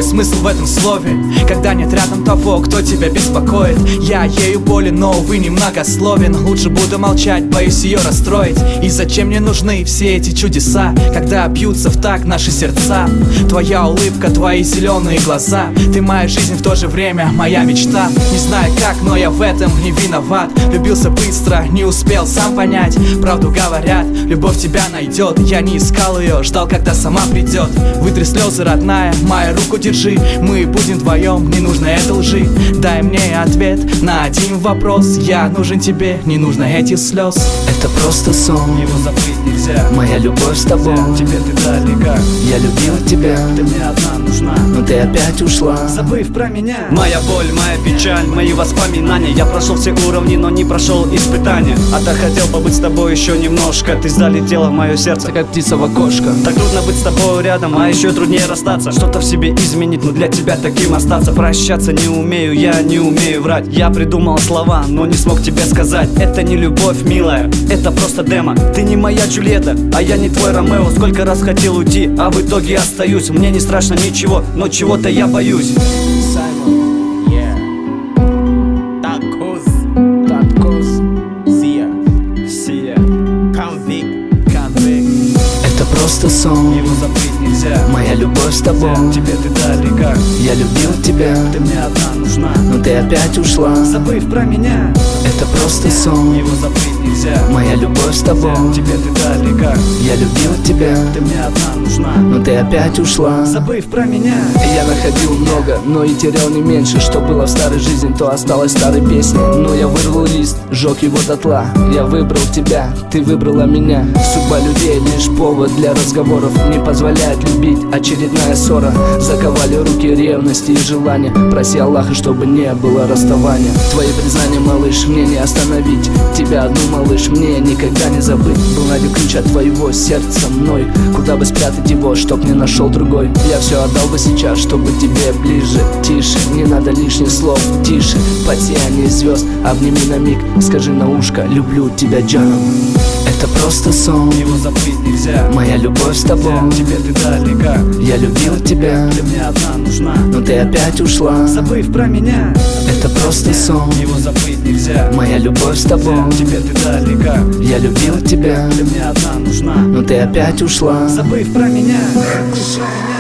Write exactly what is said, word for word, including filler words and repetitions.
смысл в этом слове, когда нет рядом того, кто тебя беспокоит. Я ею болен, но, увы, немногословен. Лучше буду молчать, боюсь ее расстроить. И зачем мне нужны все эти чудеса, когда бьются в такт наши сердца? Твоя улыбка, твои зеленые глаза, ты моя жизнь, в то же время моя мечта. Не знаю как, но я в этом не виноват. Любился быстро, не успел сам понять. Правду говорят, любовь тебя найдет. Я не искал ее, ждал, когда сама придет. Вытри слезы, родная, мою руку держи. Мы будем вдвоем, не нужно этой лжи. Дай мне ответ на один вопрос. Я нужен тебе, не нужно этих слез. Это просто сон, его забыть нельзя. Моя любовь с тобой, тебе ты далека. Я любил тебя, ты мне одна нужна, но ты опять ушла, забыв про меня. Моя боль, моя печаль, мои воспоминания. Я прошел все уровни, но не прошел испытания. А так хотел побыть с тобой еще немножко. Ты залетела в мое сердце, как птица в окошко. Так трудно быть с тобой рядом, а еще труднее расстаться. Что-то в себе изменить, но для тебя таким остаться. Прощаться не умею, я не умею врать. Я придумал слова, но не смог тебе сказать. Это не любовь, милая, это просто демо. Ты не моя Джульетта, а я не твой Ромео. Сколько раз хотел уйти, а в итоге остаюсь. Мне не страшно ничего, но чего-то я боюсь. Это просто сон, его забыть нельзя. Моя любовь с тобой, тебе ты далека. Я любил тебя, ты мне одна нужна, но ты опять ушла, забыв про меня. Это просто сон, его забыть нельзя. Моя любовь с тобой, тебе ты далека. Я любил тебя, ты мне одна нужна, но ты опять ушла, забыв про меня. Я находил много, но и терял не меньше. Что было в старой жизни, то осталось старой песней. Но я вырвал лист, сжег его дотла. Я выбрал тебя, ты выбрала меня. Судьба людей лишь повод для разговоров, не позволяет любить. Очередная ссора, заковали руки ревности и желания. Проси Аллаха, чтобы не было расставания. Твои признания, малыш, мне не остановить. Тебя одну, малыш, мне никогда не забыть. Был найден ключ от твоего сердца мной. Куда бы спрятать его, чтоб не нашел другой. Я все отдал бы сейчас, чтобы тебе ближе. Тише, не надо лишних слов, тише. Под сияние звезд, обними на миг. Скажи на ушко, люблю тебя, Джаном. Это просто сон, его забыть нельзя. Моя любовь с тобой, тебе ты далека. Я любил тебя, ты мне одна нужна, но ты опять ушла, забыв про меня. Это просто сон, его забыть нельзя. Моя любовь с тобой, тебе ты далека. Я любил тебя, ты мне одна нужна, но ты опять ушла, забыв про меня.